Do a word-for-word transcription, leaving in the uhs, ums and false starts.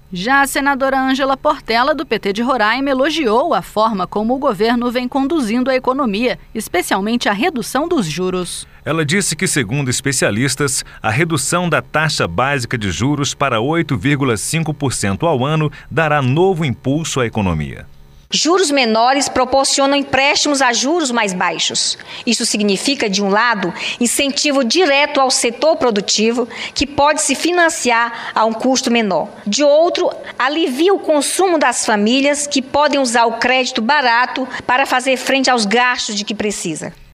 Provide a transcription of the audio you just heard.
Já a senadora Ângela Portela, do P T de Roraima, elogiou a forma como o governo vem conduzindo a economia, especialmente a redução dos juros. Ela disse que, segundo especialistas, a redução da taxa básica de juros para oito vírgula cinco por cento ao ano dará novo impulso à economia. Juros menores proporcionam empréstimos a juros mais baixos. Isso significa, de um lado, incentivo direto ao setor produtivo, que pode se financiar a um custo menor. De outro, alivia o consumo das famílias, que podem usar o crédito barato para fazer frente aos gastos de que precisa.